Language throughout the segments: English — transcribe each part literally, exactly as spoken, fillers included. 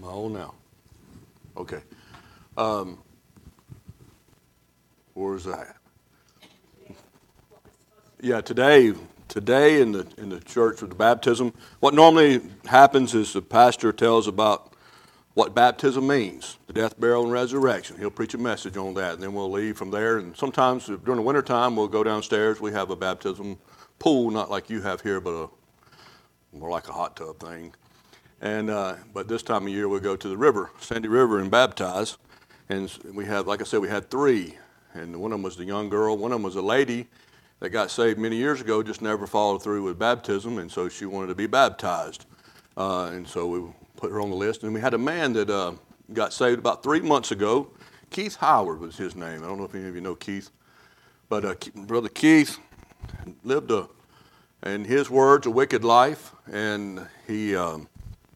Am I on now? Okay. Um, where's that? Yeah, today, today in the in the church with the baptism, what normally happens is the pastor tells about what baptism means, the death, burial, and resurrection. He'll preach a message on that, and then we'll leave from there. And sometimes during the wintertime, we'll go downstairs. We have a baptism pool, not like you have here, but a more like a hot tub thing. And uh, but this time of year, we'll go to the river, Sandy River, and baptize. And we have, like I said, we had three. And one of them was the young girl. One of them was a lady that got saved many years ago, just never followed through with baptism, and so she wanted to be baptized. Uh, and so we put her on the list. And we had a man that uh, got saved about three months ago. Keith Howard was his name. I don't know if any of you know Keith. But uh, Brother Keith lived, a, in his words, a wicked life, and he um,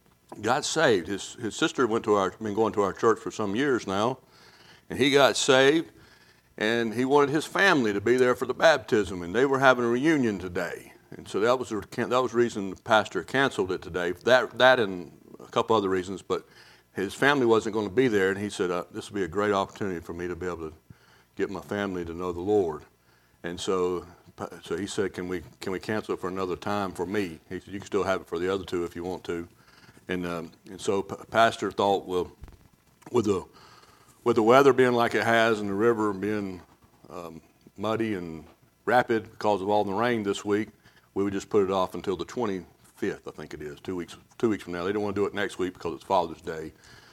got saved. His his sister went to our, been going to our church for some years now, and he got saved, and he wanted his family to be there for the baptism, and they were having a reunion today. And so that was the, that was the reason the pastor canceled it today. That that and a couple other reasons, but his family wasn't going to be there, and he said, uh, this would be a great opportunity for me to be able to get my family to know the Lord. And so so he said, can we can we cancel it for another time for me? He said, you can still have it for the other two if you want to. And um, and so p- pastor thought, well, with the with the weather being like it has and the river being um, muddy and rapid because of all the rain this week, we would just put it off until the twenty-fifth, I think it is, two weeks two weeks from now. They didn't want to do it next week because it's Father's Day.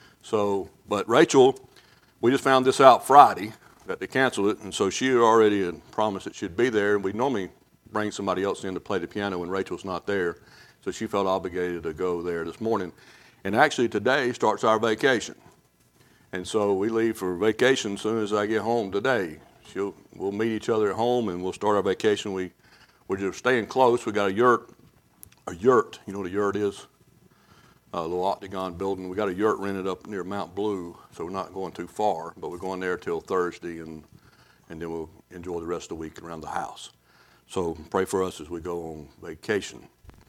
So, but Rachel, we just found this out Friday that they canceled it, and so she had already had promised that she'd be there. And we normally bring somebody else in to play the piano when Rachel's not there, so she felt obligated to go there this morning. And actually today starts our vacation. And so we leave for vacation as soon as I get home today. She'll, we'll meet each other at home and we'll start our vacation. We, we're just staying close. We got a yurt, a yurt, you know what a yurt is? A little octagon building. We got a yurt rented up near Mount Blue, so we're not going too far, but we're going there till Thursday, and, and then we'll enjoy the rest of the week around the house. So pray for us as we go on vacation.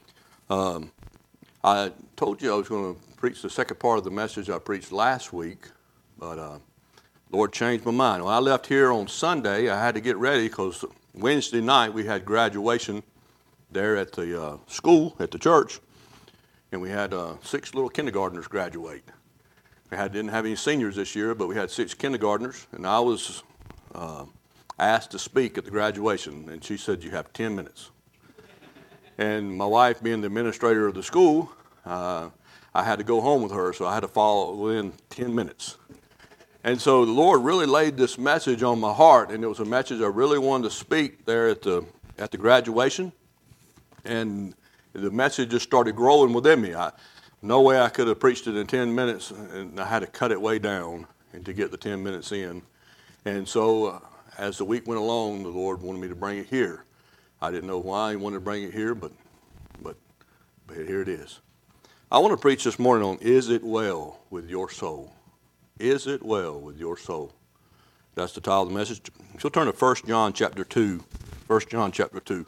Um, I told you I was going to preach the second part of the message I preached last week, but uh, Lord changed my mind. When I left here on Sunday, I had to get ready because Wednesday night we had graduation there at the uh, school, at the church, and we had uh, six little kindergartners graduate. We had, didn't have any seniors this year, but we had six kindergartners, and I was uh, asked to speak at the graduation, and she said, you have ten minutes. And my wife, being the administrator of the school, uh, I had to go home with her, so I had to follow within ten minutes. And so the Lord really laid this message on my heart, and it was a message I really wanted to speak there at the at the graduation. And the message just started growing within me. I, no way I could have preached it in ten minutes, and I had to cut it way down and to get the ten minutes in. And so uh, as the week went along, the Lord wanted me to bring it here. I didn't know why He wanted to bring it here, but but but here it is. I want to preach this morning on, is it well with your soul? Is it well with your soul? That's the title of the message. So we'll turn to First John chapter two. First John chapter two.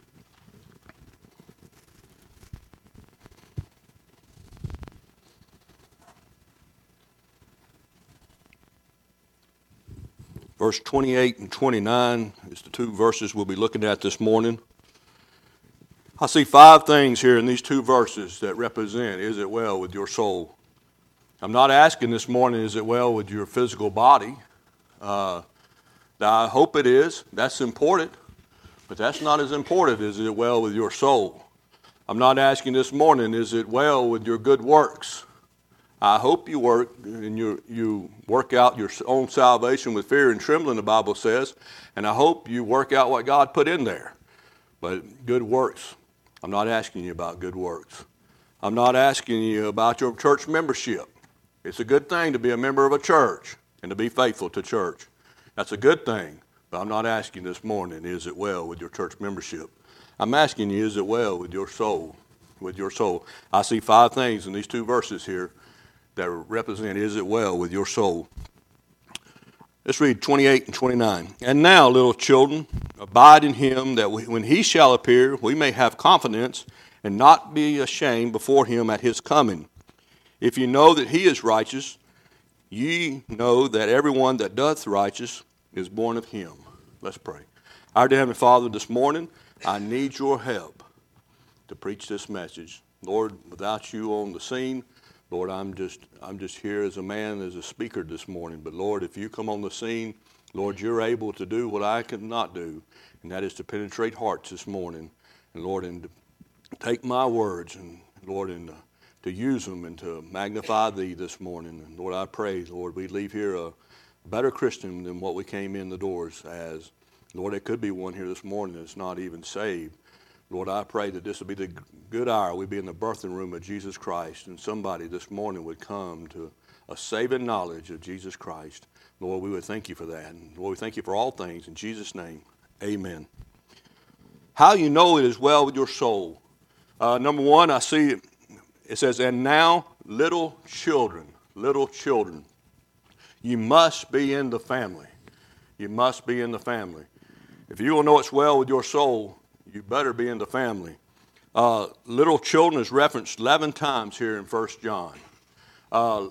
Verse twenty-eight and twenty-nine is the two verses we'll be looking at this morning. I see five things here in these two verses that represent, is it well with your soul? I'm not asking this morning, is it well with your physical body? Uh, I hope it is. That's important. But that's not as important as, is it well with your soul? I'm not asking this morning, is it well with your good works? I hope you work and you you work out your own salvation with fear and trembling, the Bible says, and I hope you work out what God put in there. But good works, I'm not asking you about good works. I'm not asking you about your church membership. It's a good thing to be a member of a church and to be faithful to church. That's a good thing, but I'm not asking this morning, is it well with your church membership? I'm asking you, is it well with your soul? With your soul. I see five things in these two verses here that represent, is it well with your soul? Let's read twenty-eight and twenty-nine. And now, little children, abide in Him, that we, when He shall appear, we may have confidence and not be ashamed before Him at His coming. If you know that he is righteous, ye know that everyone that doth righteous is born of him. Let's pray. Our dear Heavenly Father, this morning, I need your help to preach this message. Lord, without you on the scene, Lord, I'm just I'm just here as a man, as a speaker this morning. But Lord, if you come on the scene, Lord, you're able to do what I could not do, and that is to penetrate hearts this morning. And Lord, and to take my words, and Lord, and uh, to use them and to magnify thee this morning. And Lord, I pray, Lord, we leave here a better Christian than what we came in the doors as. Lord, there could be one here this morning that's not even saved. Lord, I pray that this will be the good hour. We'd be in the birthing room of Jesus Christ, and somebody this morning would come to a saving knowledge of Jesus Christ. Lord, we would thank you for that. And Lord, we thank you for all things. In Jesus' name, amen. How you know it is well with your soul. Uh, number one, I see it, it says, and now little children, little children, you must be in the family. You must be in the family. If you want to know it's well with your soul, you better be in the family. Uh, little children is referenced eleven times here in First John. Uh,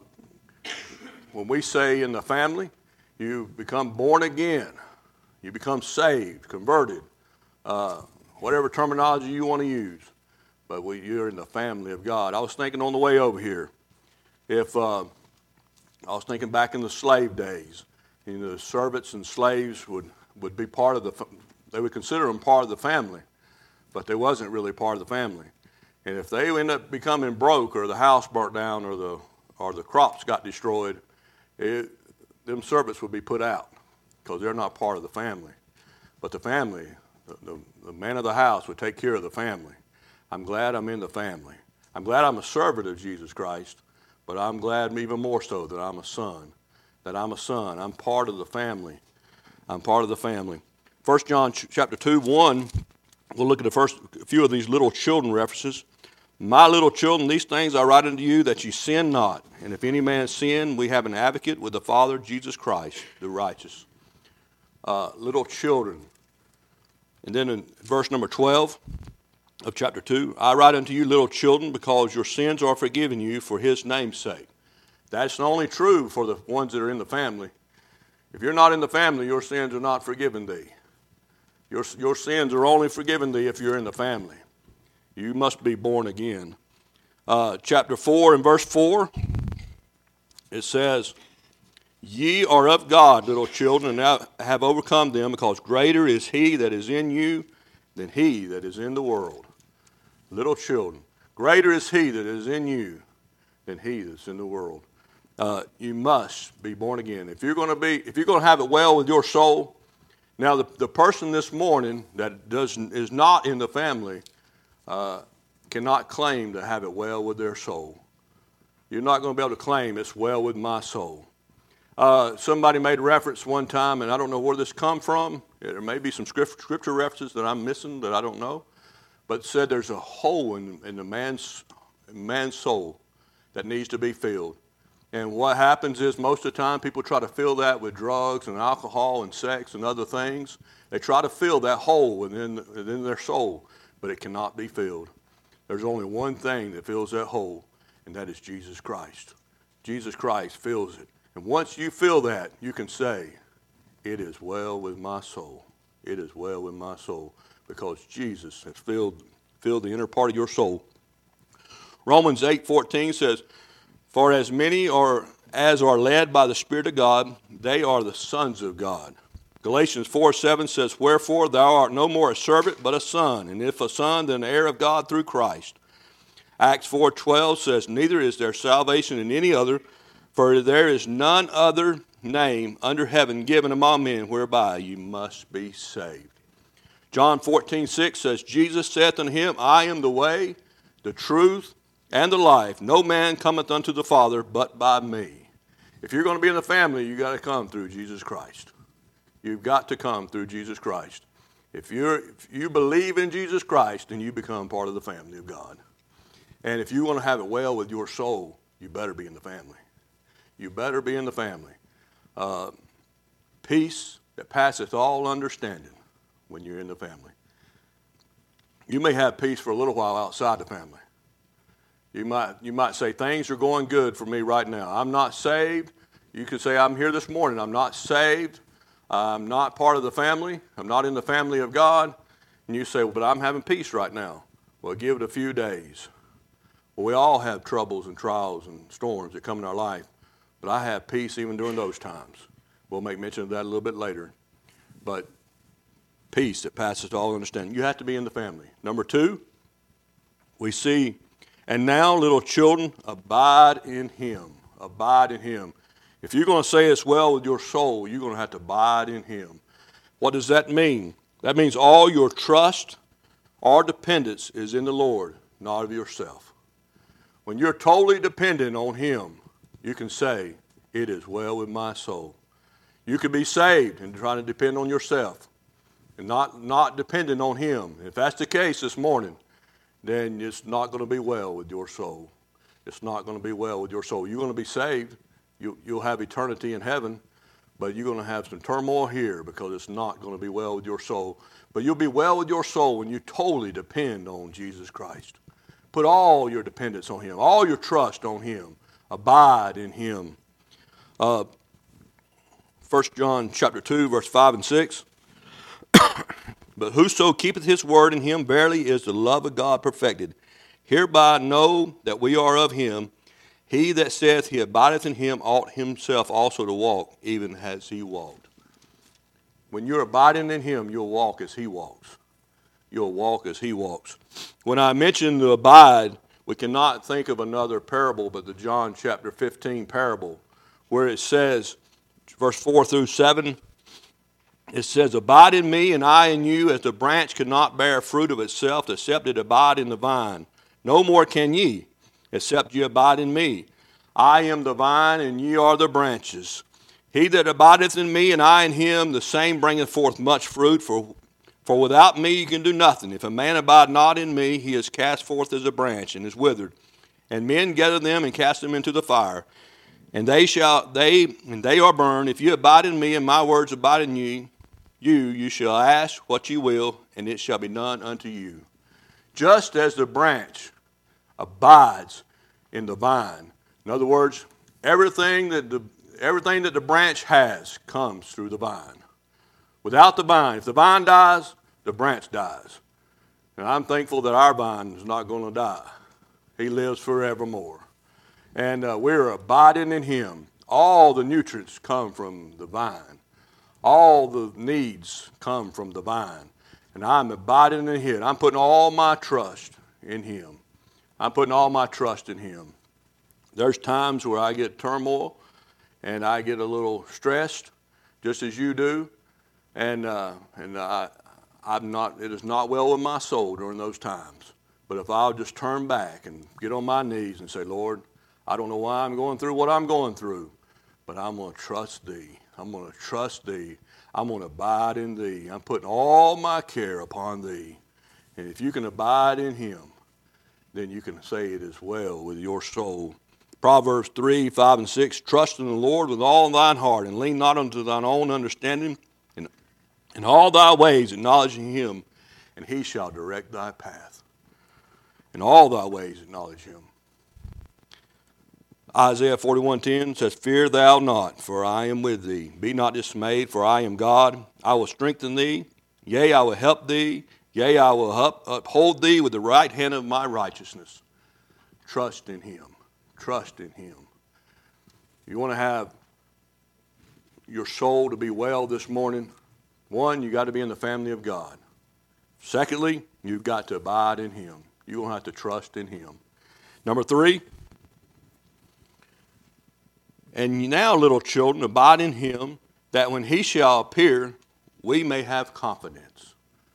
when we say in the family, you become born again. You become saved, converted, uh, whatever terminology you want to use. But we, you're in the family of God. I was thinking on the way over here, if uh, I was thinking back in the slave days, you know, the servants and slaves would, would be part of the, they would consider them part of the family, but they wasn't really part of the family. And if they end up becoming broke, or the house burnt down, or the or the crops got destroyed, it, them servants would be put out because they're not part of the family. But the family, the, the, the man of the house would take care of the family. I'm glad I'm in the family. I'm glad I'm a servant of Jesus Christ, but I'm glad even more so that I'm a son. That I'm a son. I'm part of the family. I'm part of the family. First John chapter two, one, we'll look at the first few of these little children references. My little children, these things I write unto you, that you sin not. And if any man sin, we have an advocate with the Father, Jesus Christ, the righteous. Uh, little children. And then in verse number twelve of chapter two, I write unto you, little children, because your sins are forgiven you for his name's sake. That's only true for the ones that are in the family. If you're not in the family, your sins are not forgiven thee. Your, your sins are only forgiven thee if you're in the family. You must be born again. Uh, chapter four and verse four, it says, ye are of God, little children, and have overcome them, because greater is he that is in you than he that is in the world. Little children, greater is he that is in you than he that's in the world. Uh, you must be born again. If you're going to be, if you're going to have it well with your soul, now the, the person this morning that does is not in the family uh, cannot claim to have it well with their soul. You're not going to be able to claim it's well with my soul. Uh, somebody made a reference one time, and I don't know where this come from. There may be some script, scripture references that I'm missing that I don't know, but said there's a hole in, in the man's man's soul that needs to be filled. And what happens is most of the time people try to fill that with drugs and alcohol and sex and other things. They try to fill that hole within, within their soul, but it cannot be filled. There's only one thing that fills that hole, and that is Jesus Christ. Jesus Christ fills it. And once you fill that, you can say, it is well with my soul. It is well with my soul, because Jesus has filled, filled the inner part of your soul. Romans eight fourteen says, for as many are as are led by the Spirit of God, they are the sons of God. Galatians four seven says, wherefore thou art no more a servant, but a son, and if a son, then heir of God through Christ. Acts four twelve says, neither is there salvation in any other, for there is none other name under heaven given among men whereby you must be saved. John fourteen six says, Jesus saith unto him, I am the way, the truth, and the life. No man cometh unto the Father but by me. If you're going to be in the family, you've got to come through Jesus Christ. You've got to come through Jesus Christ. If, you're, if you believe in Jesus Christ, then you become part of the family of God. And if you want to have it well with your soul, you better be in the family. You better be in the family. Uh, peace that passeth all understanding when you're in the family. You may have peace for a little while outside the family. You might, you might say, things are going good for me right now. I'm not saved. You could say, I'm here this morning. I'm not saved. I'm not part of the family. I'm not in the family of God. And you say, well, but I'm having peace right now. Well, give it a few days. Well, we all have troubles and trials and storms that come in our life. But I have peace even during those times. We'll make mention of that a little bit later. But peace that passes all understanding. You have to be in the family. Number two, we see, and now little children, abide in him. Abide in him. If you're going to say it's well with your soul, you're going to have to abide in him. What does that mean? That means all your trust or dependence is in the Lord, not of yourself. When you're totally dependent on him, you can say, it is well with my soul. You could be saved and trying to depend on yourself and not, not dependent on him. If that's the case this morning, then it's not going to be well with your soul. It's not going to be well with your soul. You're going to be saved. You, you'll have eternity in heaven, but you're going to have some turmoil here because it's not going to be well with your soul. But you'll be well with your soul when you totally depend on Jesus Christ. Put all your dependence on him, all your trust on him. Abide in him. Uh, First John chapter two, verse five and six. But whoso keepeth his word in him, verily is the love of God perfected. Hereby know that we are of him. He that saith he abideth in him ought himself also to walk, even as he walked. When you're abiding in him, you'll walk as he walks. You'll walk as he walks. When I mention the abide, we cannot think of another parable but the John chapter fifteen parable, where it says, verse four through seven, it says, abide in me and I in you, as the branch cannot bear fruit of itself, except it abide in the vine. No more can ye, except ye abide in me. I am the vine, and ye are the branches. He that abideth in me, and I in him, the same bringeth forth much fruit, for, for without me you can do nothing. If a man abide not in me, he is cast forth as a branch, and is withered. And men gather them, and cast them into the fire. And they shall they and they are burned. If you abide in me, and my words abide in you, you, you shall ask what you will, and it shall be done unto you. Just as the branch abides in the vine. In other words, everything that the everything that the branch has comes through the vine. Without the vine, if the vine dies, the branch dies. And I'm thankful that our vine is not going to die. He lives forevermore. And uh, we're abiding in him. All the nutrients come from the vine. All the needs come from the vine. And I'm abiding in him. I'm putting all my trust in him. I'm putting all my trust in him. There's times where I get turmoil and I get a little stressed, just as you do. And uh, and I, I'm not. It is not well with my soul during those times. But if I'll just turn back and get on my knees and say, Lord, I don't know why I'm going through what I'm going through, but I'm going to trust thee. I'm going to trust thee. I'm going to abide in thee. I'm putting all my care upon thee. And if you can abide in him, then you can say it is well with your soul. Proverbs three, five, and six, trust in the Lord with all thine heart, and lean not unto thine own understanding. In, in all thy ways acknowledging him, and he shall direct thy path. In all thy ways acknowledge him. Isaiah forty-one ten says, fear thou not, for I am with thee. Be not dismayed, for I am God. I will strengthen thee. Yea, I will help thee. Yea, I will up, uphold thee with the right hand of my righteousness. Trust in him. Trust in him. You want to have your soul to be well this morning? One, you got to be in the family of God. Secondly, you've got to abide in him. You're going to have to trust in him. Number three, and now, little children, abide in him, that when he shall appear, we may have confidence.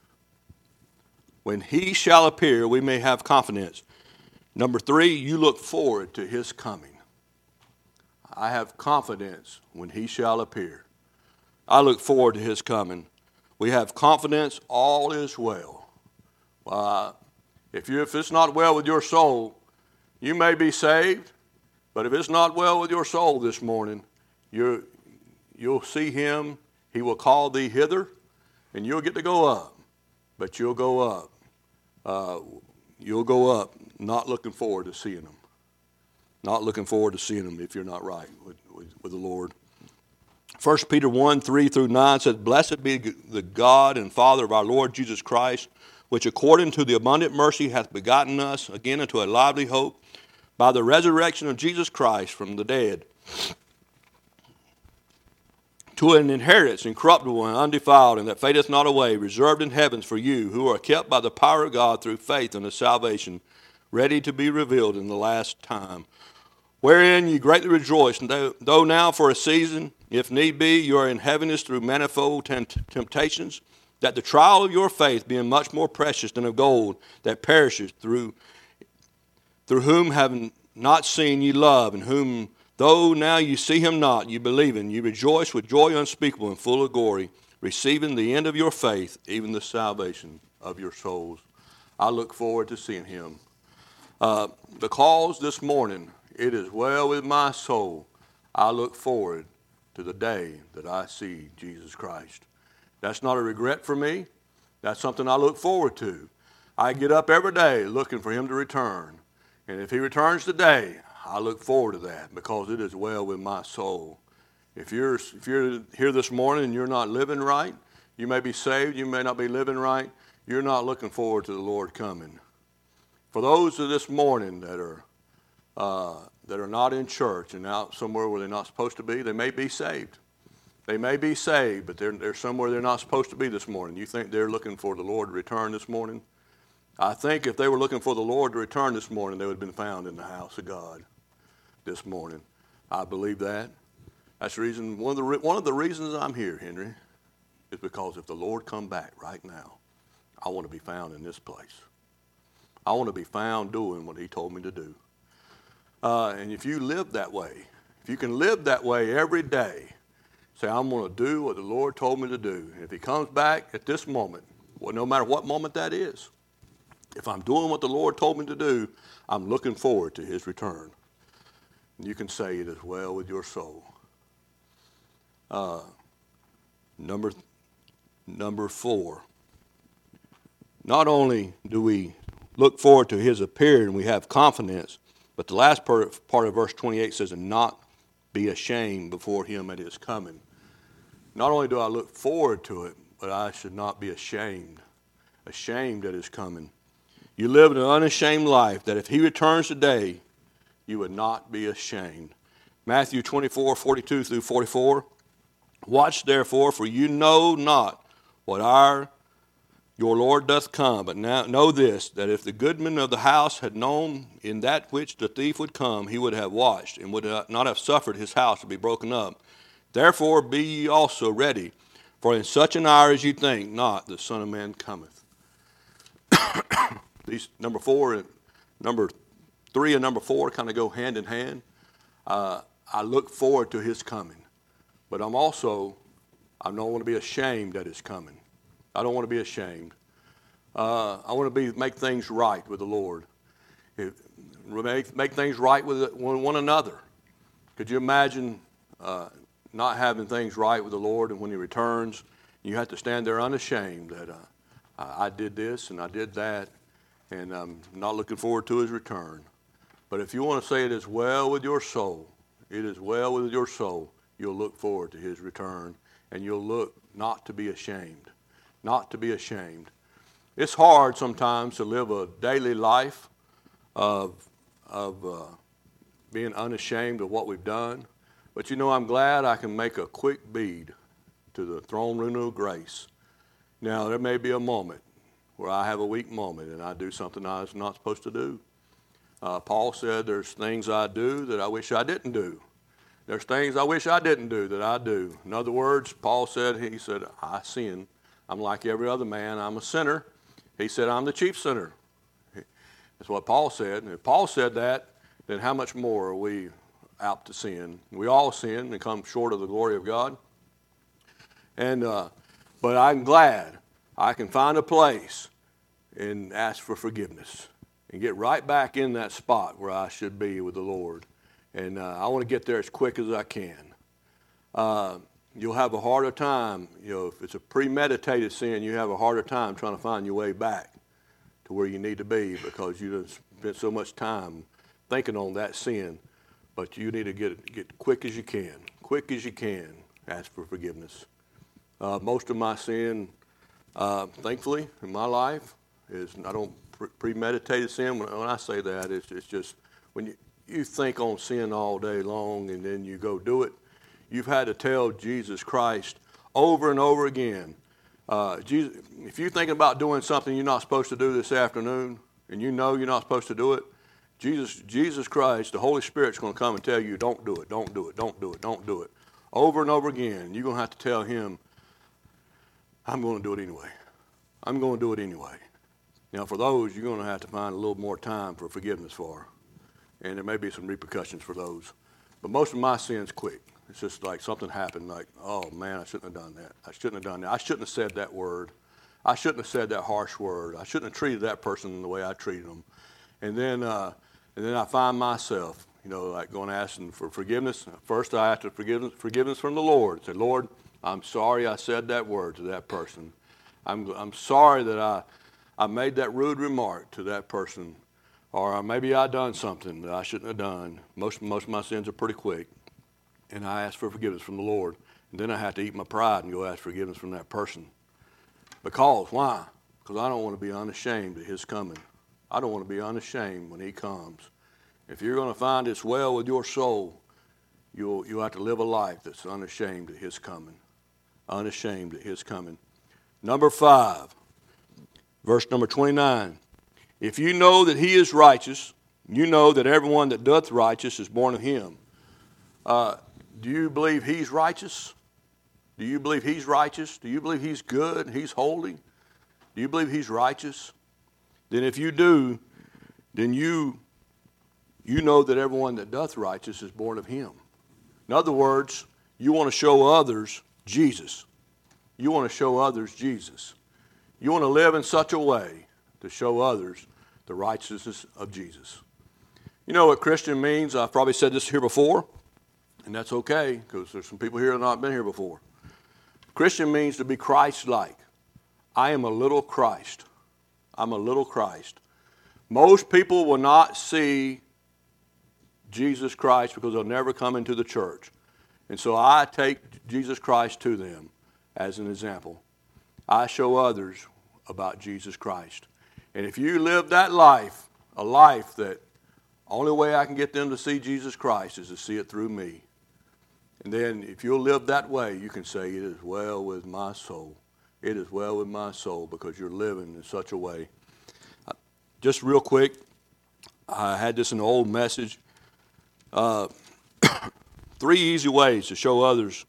When he shall appear, we may have confidence. Number three, you look forward to his coming. I have confidence when he shall appear. I look forward to his coming. We have confidence all is well. Uh, if, you, if it's not well with your soul, you may be saved, but if it's not well with your soul this morning, you're, you'll see him. He will call thee hither, and you'll get to go up. But you'll go up. Uh, you'll go up. not looking forward to seeing them. Not looking forward to seeing them if you're not right with, with, with the Lord. First Peter one, three through nine says, Blessed be the God and Father of our Lord Jesus Christ, which according to the abundant mercy hath begotten us again into a lively hope by the resurrection of Jesus Christ from the dead, to an inheritance incorruptible and undefiled, and that fadeth not away, reserved in heavens for you, who are kept by the power of God through faith unto salvation, ready to be revealed in the last time. Wherein ye greatly rejoice, though now for a season, if need be, you are in heaviness through manifold temptations, that the trial of your faith, being much more precious than of gold, that perishes, through, through whom having not seen ye love, and whom though now you see him not, you believe in, you rejoice with joy unspeakable and full of glory, receiving the end of your faith, even the salvation of your souls. I look forward to seeing him. Uh, the cause this morning, it is well with my soul. I look forward to the day that I see Jesus Christ. That's not a regret for me. That's something I look forward to. I get up every day looking for him to return. And if he returns today, I look forward to that because it is well with my soul. If you're, if you're here this morning and you're not living right, you may be saved, you may not be living right, you're not looking forward to the Lord coming. For those of this morning that are uh, that are not in church and out somewhere where they're not supposed to be, they may be saved. They may be saved, but they're, they're somewhere they're not supposed to be this morning. You think they're looking for the Lord to return this morning? I think if they were looking for the Lord to return this morning, they would have been found in the house of God this morning. I believe that. That's the reason, one of the, one of the reasons I'm here, Henry, is because if the Lord come back right now, I want to be found in this place. I want to be found doing what he told me to do. Uh, and if you live that way, if you can live that way every day, say, I'm going to do what the Lord told me to do. And if he comes back at this moment, well, no matter what moment that is, if I'm doing what the Lord told me to do, I'm looking forward to his return. And you can say it as well with your soul. Uh, number, number four. Not only do we look forward to his appearing and we have confidence, but the last part, part of verse twenty-eight says, and not be ashamed before him at his coming. Not only do I look forward to it, but I should not be ashamed. Ashamed at his coming. You live an unashamed life that if he returns today, you would not be ashamed. Matthew twenty-four, forty-two through forty-four. Watch therefore, for you know not what our your Lord doth come, but now know this, that if the goodman of the house had known in that which the thief would come, he would have watched, and would not have suffered his house to be broken up. Therefore be ye also ready, for in such an hour as ye think not, the Son of Man cometh. These number four and number three and number four kind of go hand in hand. Uh, I look forward to his coming, but I'm also, I don't want to be ashamed at his coming. I don't want to be ashamed. Uh, I want to be make things right with the Lord. If, make, make things right with one, one another. Could you imagine uh, not having things right with the Lord, and when he returns, you have to stand there unashamed that uh, I, I did this and I did that, and I'm not looking forward to his return. But if you want to say it is well with your soul, it is well with your soul, you'll look forward to his return, and you'll look not to be ashamed. Not to be ashamed. It's hard sometimes to live a daily life of, of uh, being unashamed of what we've done. But you know, I'm glad I can make a quick bead to the throne room of grace. Now, there may be a moment where I have a weak moment and I do something I was not supposed to do. Uh, Paul said there's things I do that I wish I didn't do. There's things I wish I didn't do that I do. In other words, Paul said, he said, I sin. I'm like every other man. I'm a sinner. He said, I'm the chief sinner. That's what Paul said. And if Paul said that, then how much more are we apt to sin? We all sin and come short of the glory of God. And uh, but I'm glad I can find a place and ask for forgiveness and get right back in that spot where I should be with the Lord. And uh, I want to get there as quick as I can. Uh, You'll have a harder time, you know, if it's a premeditated sin, you have a harder time trying to find your way back to where you need to be because you just spent so much time thinking on that sin, but you need to get get quick as you can, quick as you can, ask for forgiveness. Uh, most of my sin, uh, thankfully, in my life, is I don't pre- premeditated sin. When, when I say that, it's, it's just when you, you think on sin all day long and then you go do it, you've had to tell Jesus Christ over and over again, uh, Jesus, if you're thinking about doing something you're not supposed to do this afternoon, and you know you're not supposed to do it, Jesus, Jesus Christ, the Holy Spirit's going to come and tell you, don't do it, don't do it, don't do it, don't do it. Over and over again, you're going to have to tell him, I'm going to do it anyway. I'm going to do it anyway. Now, for those, you're going to have to find a little more time for forgiveness for, and there may be some repercussions for those. But most of my sin's quick. It's just like something happened, like, oh, man, I shouldn't have done that. I shouldn't have done that. I shouldn't have said that word. I shouldn't have said that harsh word. I shouldn't have treated that person the way I treated them. And then, uh, and then I find myself, you know, like going asking for forgiveness. First, I ask for forgiveness, forgiveness from the Lord. I say, Lord, I'm sorry I said that word to that person. I'm, I'm sorry that I, I made that rude remark to that person. Or maybe I done something that I shouldn't have done. Most, most of my sins are pretty quick. And I ask for forgiveness from the Lord. And then I have to eat my pride and go ask forgiveness from that person. Because, why? Because I don't want to be unashamed at his coming. I don't want to be unashamed when he comes. If you're going to find it's well with your soul, you'll, you'll have to live a life that's unashamed at his coming. Unashamed at his coming. Number five, verse number twenty-nine. If you know that he is righteous, you know that everyone that doth righteous is born of him. Uh, do you believe he's righteous? Do you believe he's righteous? Do you believe he's good, he's holy? Do you believe he's righteous? Then if you do, then you, you know that everyone that doth righteous is born of him. In other words, you want to show others Jesus. You want to show others Jesus. You want to live in such a way to show others the righteousness of Jesus. You know what Christian means? I've probably said this here before, and that's okay because there's some people here that have not been here before. Christian means to be Christ-like. I am a little Christ. I'm a little Christ. Most people will not see Jesus Christ because they'll never come into the church. And so I take Jesus Christ to them as an example. I show others about Jesus Christ. And if you live that life, a life that only way I can get them to see Jesus Christ is to see it through me. And then if you'll live that way, you can say, it is well with my soul. It is well with my soul because you're living in such a way. Just real quick, I had this in an old message. Uh, three easy ways to show others,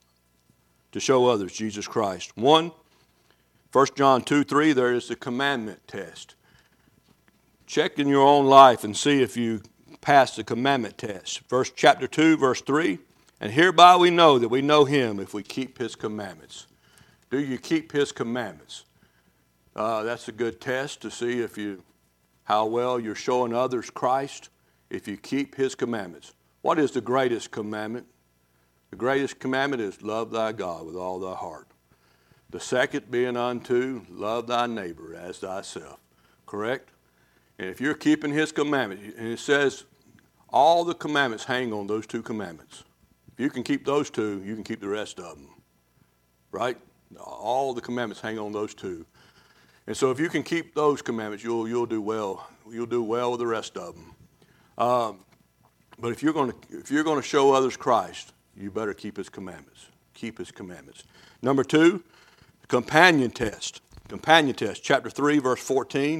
to show others Jesus Christ. One, First John two three, there is the commandment test. Check in your own life and see if you pass the commandment test. First chapter two, verse three, and hereby we know that we know him if we keep his commandments. Do you keep his commandments? Uh, that's a good test to see if you, how well you're showing others Christ if you keep his commandments. What is the greatest commandment? The greatest commandment is love thy God with all thy heart. The second being unto love thy neighbor as thyself. Correct? And if you're keeping his commandment, and it says all the commandments hang on those two commandments. If you can keep those two, you can keep the rest of them. Right? All the commandments hang on those two. And so if you can keep those commandments, you'll you'll do well. You'll do well with the rest of them. Um, but if you're going to if you're going to show others Christ, you better keep his commandments. Keep his commandments. Number two, companion test. Companion test, chapter three, verse fourteen.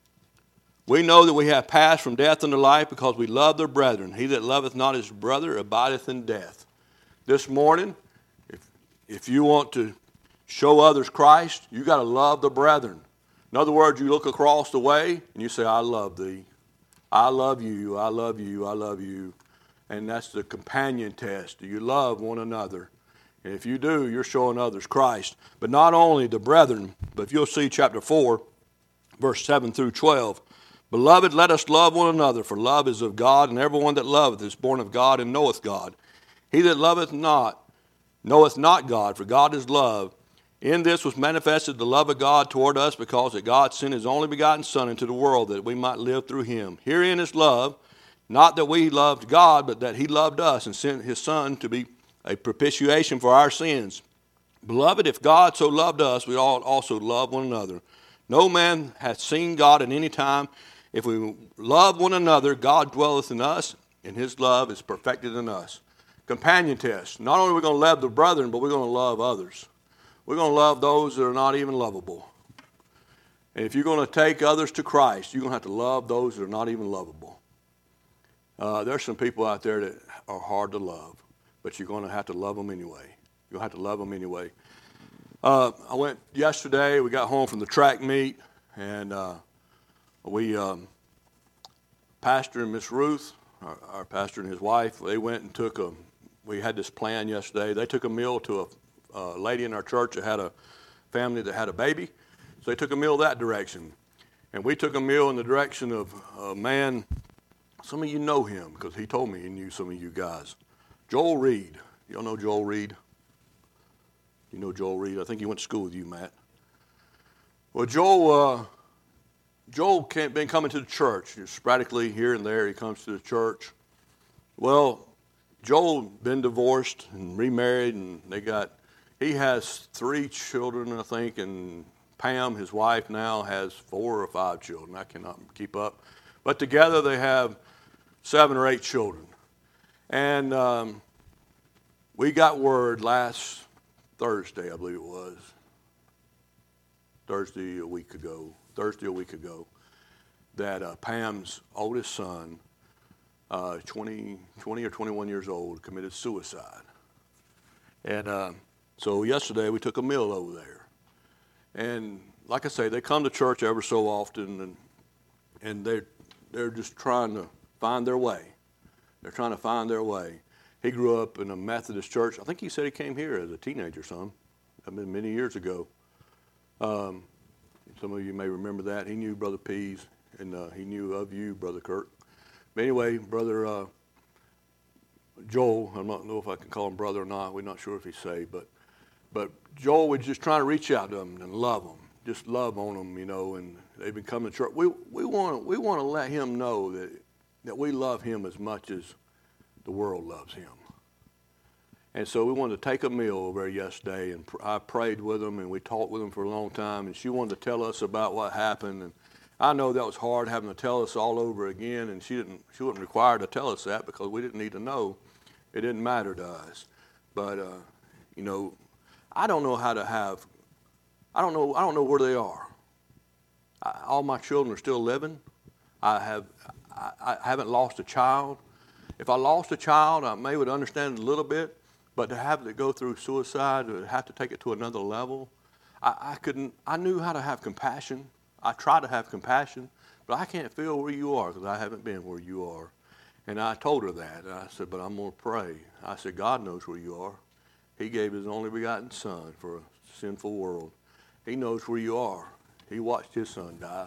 We know that we have passed from death unto life because we love the brethren. He that loveth not his brother abideth in death. This morning, if, if you want to show others Christ, you got to love the brethren. In other words, you look across the way and you say, I love thee. I love you. I love you. I love you. And that's the companion test. Do you love one another? And if you do, you're showing others Christ. But not only the brethren, but if you'll see chapter four, verse seven through twelve, Beloved, let us love one another, for love is of God, and everyone that loveth is born of God and knoweth God. He that loveth not knoweth not God, for God is love. In this was manifested the love of God toward us, because that God sent his only begotten Son into the world that we might live through him. Herein is love, not that we loved God, but that he loved us and sent his Son to be a propitiation for our sins. Beloved, if God so loved us, we ought also love one another. No man hath seen God at any time. If we love one another, God dwelleth in us, and his love is perfected in us. Companion test. Not only are we going to love the brethren, but we're going to love others. We're going to love those that are not even lovable. And if you're going to take others to Christ, you're going to have to love those that are not even lovable. Uh, there's some people out there that are hard to love, but you're going to have to love them anyway. You're going to have to love them anyway. Uh, I went yesterday. We got home from the track meet, and uh, we, um, Pastor and Miss Ruth, our, our pastor and his wife, they went and took a, we had this plan yesterday. They took a meal to a A lady in our church that had a family that had a baby. So they took a meal that direction. And we took a meal in the direction of a man, some of you know him because he told me he knew some of you guys. Joel Reed. Y'all know Joel Reed? You know Joel Reed? I think he went to school with you, Matt. Well, Joel, uh, Joel can't been coming to the church. Sporadically here and there he comes to the church. Well, Joel been divorced and remarried, and they got He has three children, I think, and Pam, his wife, now has four or five children. I cannot keep up. But together they have seven or eight children. And um, we got word last Thursday, I believe it was, Thursday a week ago, Thursday a week ago, that uh, Pam's oldest son, uh, twenty, twenty or twenty-one years old, committed suicide. And uh, So yesterday we took a meal over there. And like I say, they come to church ever so often, and and they're, they're just trying to find their way. They're trying to find their way. He grew up in a Methodist church. I think he said he came here as a teenager, son. I mean, many years ago. Um, some of you may remember that. He knew Brother Pease, and uh, he knew of you, Brother Kirk. But anyway, Brother uh, Joel, I don't know if I can call him brother or not. We're not sure if he's saved, but But Joel was just trying to reach out to them and love them, just love on them, you know. And they've been coming to church. We we want we want to let him know that that we love him as much as the world loves him. And so we wanted to take a meal over there yesterday, and I prayed with them, and we talked with them for a long time. And she wanted to tell us about what happened, and I know that was hard having to tell us all over again. And she didn't she wasn't required to tell us that because we didn't need to know. It didn't matter to us, but uh, you know. I don't know how to have, I don't know, I don't know where they are. I, all my children are still living. I have, I, I haven't lost a child. If I lost a child, I may would understand it a little bit, but to have to go through suicide, to have to take it to another level, I, I couldn't, I knew how to have compassion. I try to have compassion, but I can't feel where you are because I haven't been where you are. And I told her that. And I said, but I'm going to pray. I said, God knows where you are. He gave his only begotten Son for a sinful world. He knows where you are. He watched his son die.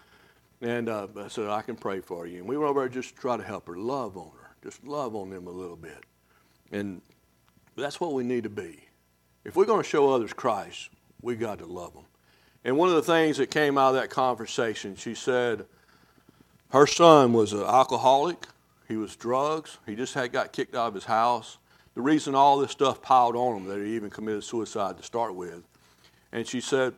And uh, I said, I can pray for you. And we went over there just to try to help her, love on her, just love on them a little bit. And that's what we need to be. If we're going to show others Christ, we got to love them. And one of the things that came out of that conversation, she said her son was an alcoholic. He was drugs. He just had got kicked out of his house. The reason all this stuff piled on him, that he even committed suicide to start with. And she said,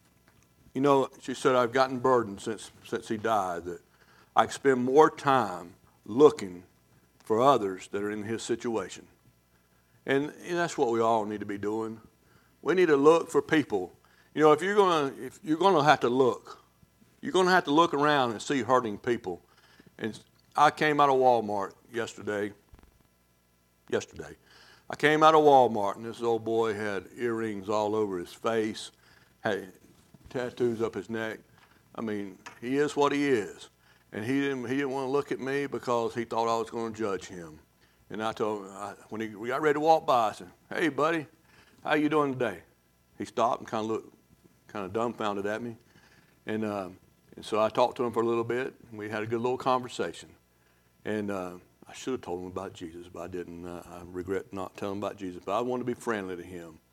you know, she said, I've gotten burdened since since he died, that I spend more time looking for others that are in his situation. And, and that's what we all need to be doing. We need to look for people. You know, if you're gonna if you're gonna have to look, you're gonna have to look around and see hurting people. And I came out of Walmart yesterday. Yesterday. I came out of Walmart, and this old boy had earrings all over his face, had tattoos up his neck. I mean, he is what he is. And he didn't he didn't want to look at me because he thought I was going to judge him. And I told him, I, when he we got ready to walk by, I said, hey, buddy, how you doing today? He stopped and kind of looked kind of dumbfounded at me. And, uh, and so I talked to him for a little bit, and we had a good little conversation. And uh, I should have told him about Jesus, but I didn't. Uh, I regret not telling him about Jesus. But I wanted to be friendly to him.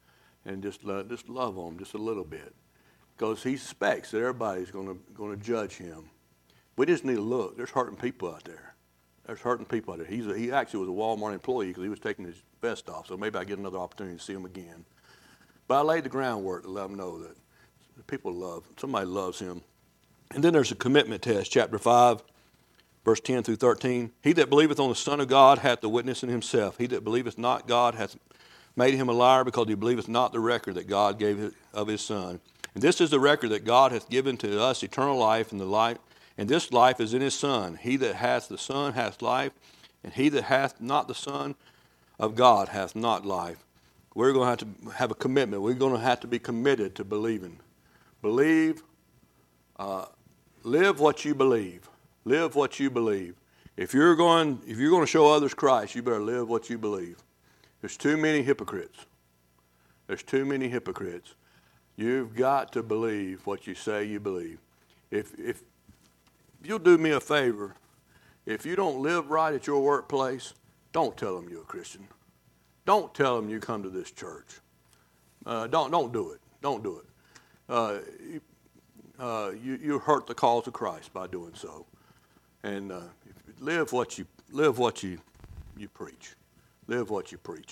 and just love, just love on him just a little bit, because he suspects that everybody's going to going to judge him. We just need to look. There's hurting people out there. There's hurting people out there. He's a, he actually was a Walmart employee because he was taking his vest off, so maybe I get another opportunity to see him again. But I laid the groundwork to let him know that people love, somebody loves him. And then there's a commitment test, chapter five, verse ten through thirteen. He that believeth on the Son of God hath the witness in himself. He that believeth not God hath made him a liar, because he believeth not the record that God gave of his Son. And this is the record that God hath given to us eternal life, and the life, and this life is in his Son. He that hath the Son hath life, and he that hath not the Son of God hath not life. We're going to have to have a commitment. We're going to have to be committed to believing. Believe, uh, live what you believe. Live what you believe. If you're going, if you're going to show others Christ, you better live what you believe. There's too many hypocrites. There's too many hypocrites. You've got to believe what you say you believe. If if you'll do me a favor, if you don't live right at your workplace, don't tell them you're a Christian. Don't tell them you come to this church. Uh, don't don't do it. Don't do it. Uh, you, uh, you you hurt the cause of Christ by doing so. And uh, live what you live what you you preach. Live what you preach.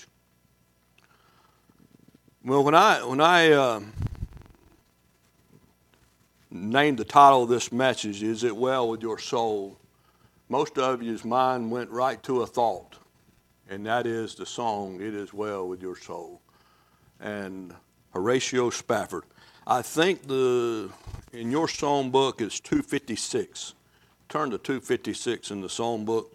Well, when I when I uh, named the title of this message, "Is It Well with Your Soul?" most of you's mind went right to a thought, and that is the song "It Is Well with Your Soul," and Horatio Spafford. I think the in your song book is two fifty-six. Turn to two fifty-six in the song book.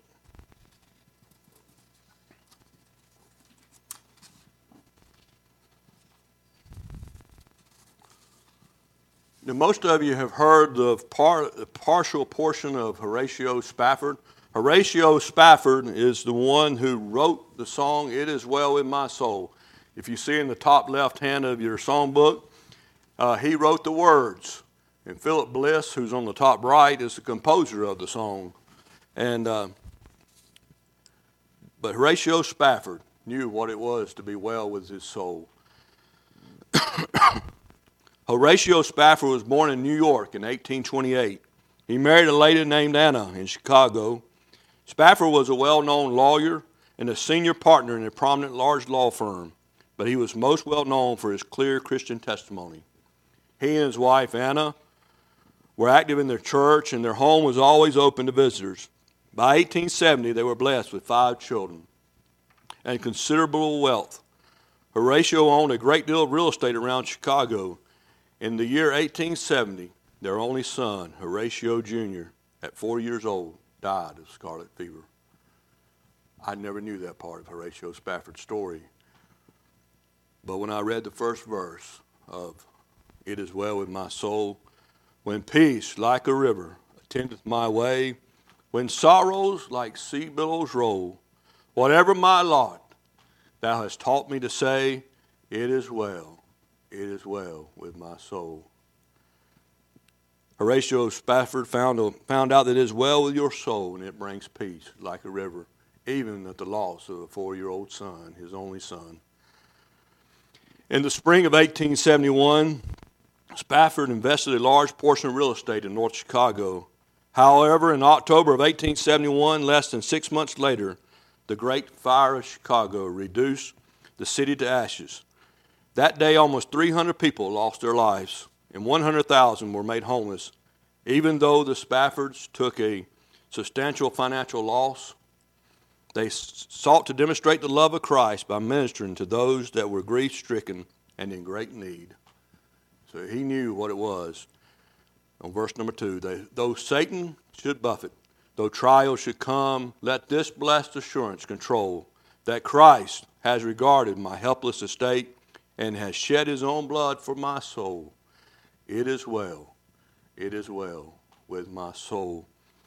Now, most of you have heard the, par, the partial portion of Horatio Spafford. Horatio Spafford is the one who wrote the song, "It Is Well With My Soul." If you see in the top left hand of your songbook, uh, he wrote the words. And Philip Bliss, who's on the top right, is the composer of the song. And uh, but Horatio Spafford knew what it was to be well with his soul. Horatio Spafford was born in New York in eighteen twenty-eight. He married a lady named Anna in Chicago. Spafford was a well-known lawyer and a senior partner in a prominent large law firm, but he was most well known for his clear Christian testimony. He and his wife, Anna, were active in their church, and their home was always open to visitors. By eighteen seventy, they were blessed with five children and considerable wealth. Horatio owned a great deal of real estate around Chicago. In the year eighteen seventy, their only son, Horatio Junior, at four years old, died of scarlet fever. I never knew that part of Horatio Spafford's story. But when I read the first verse of "It Is Well With My Soul," when peace like a river attendeth my way, when sorrows like sea billows roll, whatever my lot, thou hast taught me to say, it is well. It is well with my soul. Horatio Spafford found, a, found out that it is well with your soul, and it brings peace like a river, even at the loss of a four-year-old son, his only son. In the spring of eighteen seventy-one, Spafford invested a large portion of real estate in North Chicago. However, in October of eighteen seventy-one, less than six months later, the Great Fire of Chicago reduced the city to ashes. That day, almost three hundred people lost their lives, and one hundred thousand were made homeless. Even though the Spaffords took a substantial financial loss, they sought to demonstrate the love of Christ by ministering to those that were grief-stricken and in great need. So he knew what it was. On verse number two, they, though Satan should buffet, though trials should come, let this blessed assurance control that Christ has regarded my helpless estate and has shed his own blood for my soul. It is well, it is well with my soul.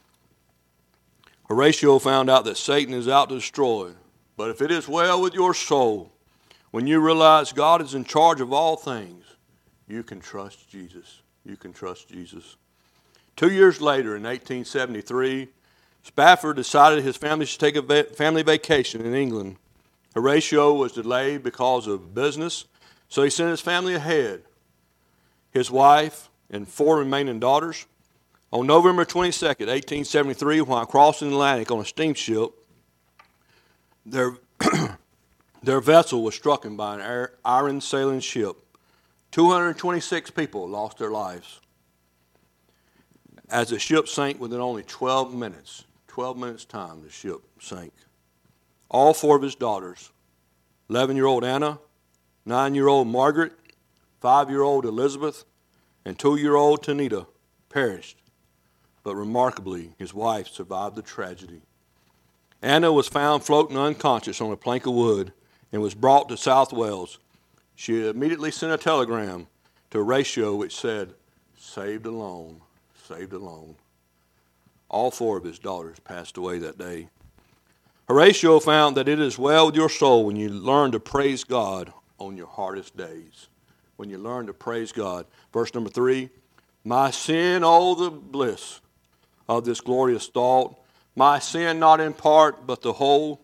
Horatio found out that Satan is out to destroy, but if it is well with your soul, when you realize God is in charge of all things, you can trust Jesus. You can trust Jesus. Two years later, in eighteen seventy-three, Spafford decided his family should take a family vacation in England. Horatio was delayed because of business, So he sent his family ahead, his wife and four remaining daughters. On November twenty-second, eighteen seventy-three, while crossing the Atlantic on a steamship, their, their vessel was struck by an iron sailing ship. two hundred twenty-six people lost their lives as the ship sank within only twelve minutes. twelve minutes time, the ship sank. All four of his daughters, eleven-year-old Anna, nine-year-old Margaret, five-year-old Elizabeth, and two-year-old Tanita, perished. But remarkably, his wife survived the tragedy. Anna was found floating unconscious on a plank of wood and was brought to South Wales. She immediately sent a telegram to Horatio which said, "Saved alone, saved alone." All four of his daughters passed away that day. Horatio found that it is well with your soul when you learn to praise God on your hardest days. When you learn to praise God. Verse number three, my sin, oh the bliss of this glorious thought, my sin not in part but the whole,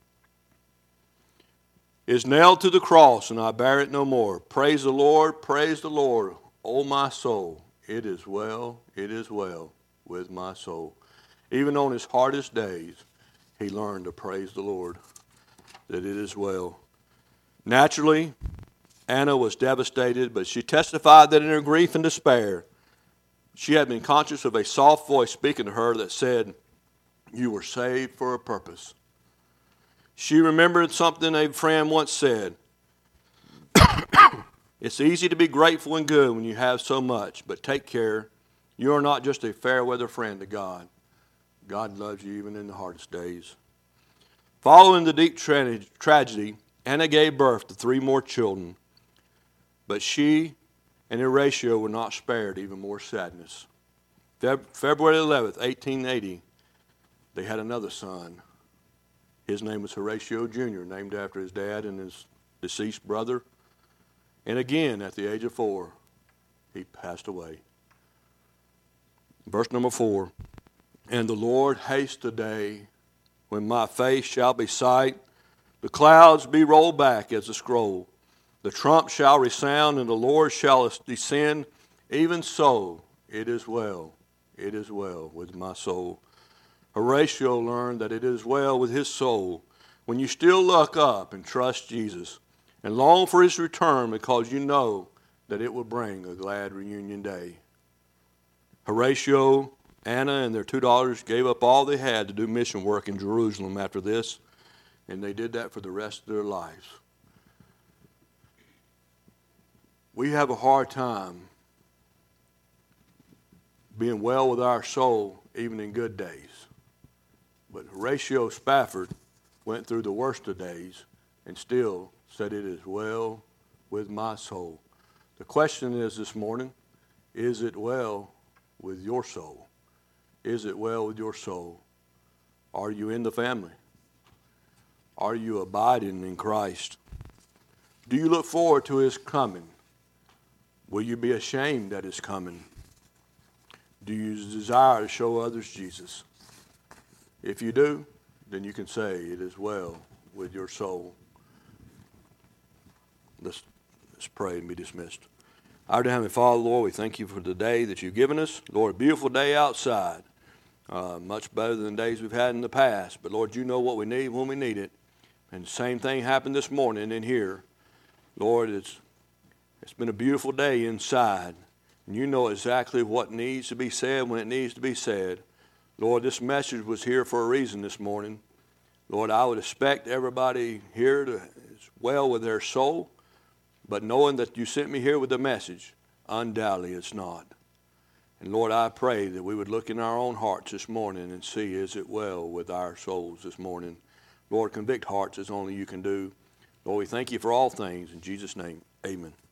is nailed to the cross and I bear it no more. Praise the Lord, praise the Lord, O my soul. It is well, it is well with my soul. Even on his hardest days, he learned to praise the Lord, that it is well. Naturally, Anna was devastated, but she testified that in her grief and despair, she had been conscious of a soft voice speaking to her that said, "You were saved for a purpose." She remembered something a friend once said, "It's easy to be grateful and good when you have so much, but take care. You are not just a fair weather friend to God. God loves you even in the hardest days." Following the deep tra- tragedy, Anna gave birth to three more children, but she and Horatio were not spared even more sadness. Feb- February eleventh, eighteen eighty, they had another son. His name was Horatio Junior, named after his dad and his deceased brother. And again, at the age of four, he passed away. Verse number four, and the Lord haste the day when my face shall be sight, the clouds be rolled back as a scroll, the trump shall resound, and the Lord shall descend. Even so, it is well, it is well with my soul. Horatio learned that it is well with his soul when you still look up and trust Jesus and long for his return because you know that it will bring a glad reunion day. Horatio, Anna, and their two daughters gave up all they had to do mission work in Jerusalem after this, and they did that for the rest of their lives. We have a hard time being well with our soul even in good days. But Horatio Spafford went through the worst of days and still said, "It is well with my soul." The question is this morning, is it well with your soul? Is it well with your soul? Are you in the family? Are you abiding in Christ? Do you look forward to his coming? Will you be ashamed at his coming? Do you desire to show others Jesus? If you do, then you can say it is well with your soul. Let's, let's pray and be dismissed. Our dear Heavenly Father, Lord, we thank you for the day that you've given us. Lord, a beautiful day outside. Uh, much better than days we've had in the past. But Lord, you know what we need when we need it. And the same thing happened this morning in here. Lord, it's it's been a beautiful day inside. And you know exactly what needs to be said when it needs to be said. Lord, this message was here for a reason this morning. Lord, I would expect everybody here to is well with their soul. But knowing that you sent me here with a message, undoubtedly it's not. And Lord, I pray that we would look in our own hearts this morning and see, is it well with our souls this morning? Lord, convict hearts as only you can do. Lord, we thank you for all things. In Jesus' name, amen.